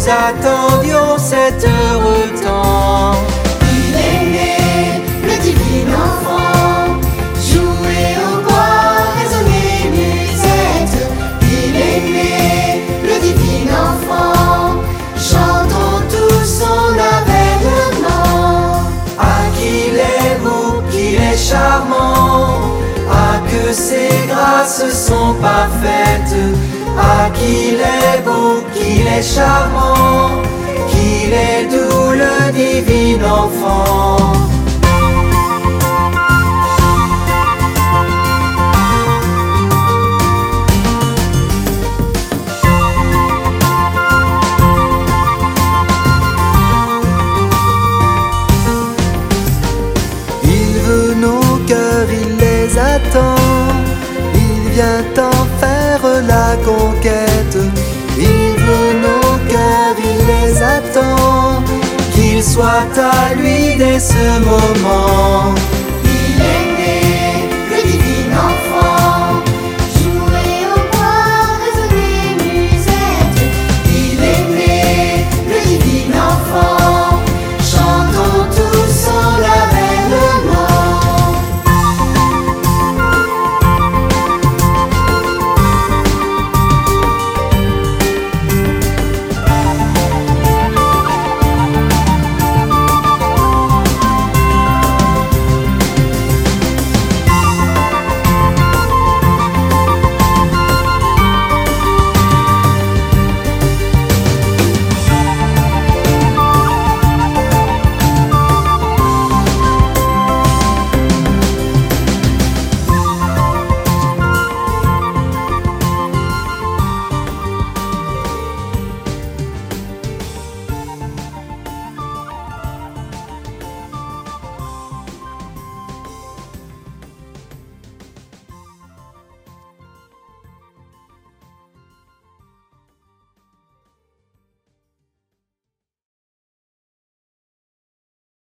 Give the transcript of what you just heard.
attendions cet heureux temps. Il est né, le divin enfant, jouez au bois, résonnez musette. Il est né, le divin enfant, chantons tous son avènement. Ah, qu'il est beau, qu'il est charmant, ah, que ses grâces sont parfaites. Ah, qu'il est beau, qu'il est charmant, qu'il est doux le divin enfant. Il veut nos cœurs, il les attend, il vient en faire la conquête. Il veut nos cœurs, il les attend, qu'il soit à lui dès ce moment.